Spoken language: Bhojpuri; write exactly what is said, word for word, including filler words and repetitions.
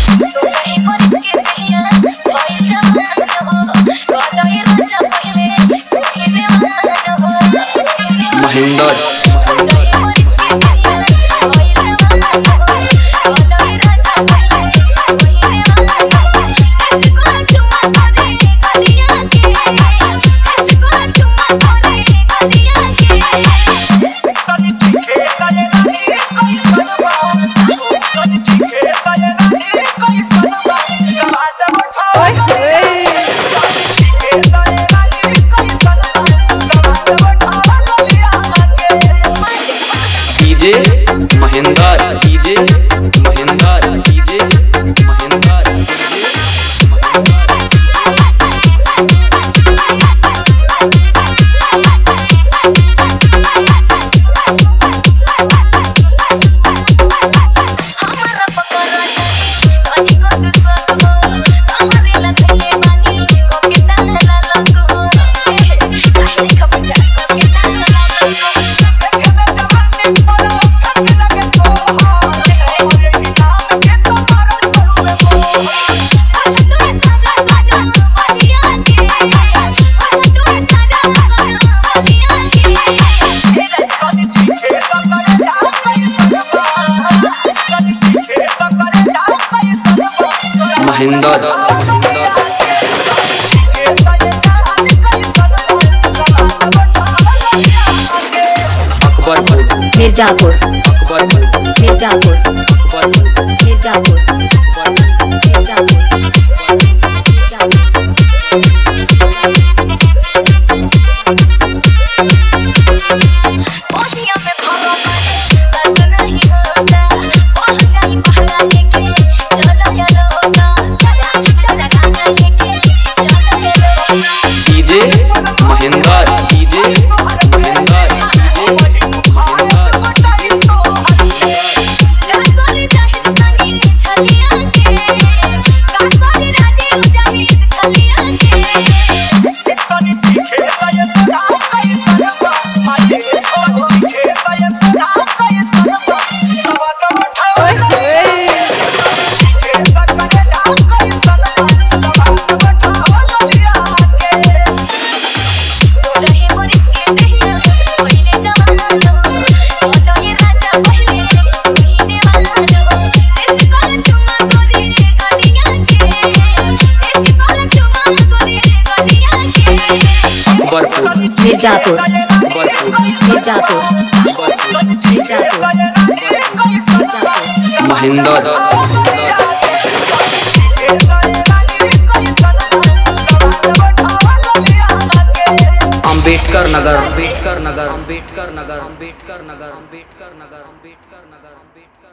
Mahendra DJ Mahendra DJ Mahendra DJ Mahendra Mahendra Akbarpur Mirzapur Akbarpur Mirzapur Akbarpur Mirzapur DJ Mahendra DJ Mahendra DJ Akbarpur Mirzapur Akbarpur Mirzapur Mirzapur Mahendra Ambedkar Nagar Ambedkar Nagar Ambedkar Nagar Ambedkar Nagar Ambedkar Nagar Ambedkar Nagar Ambedkar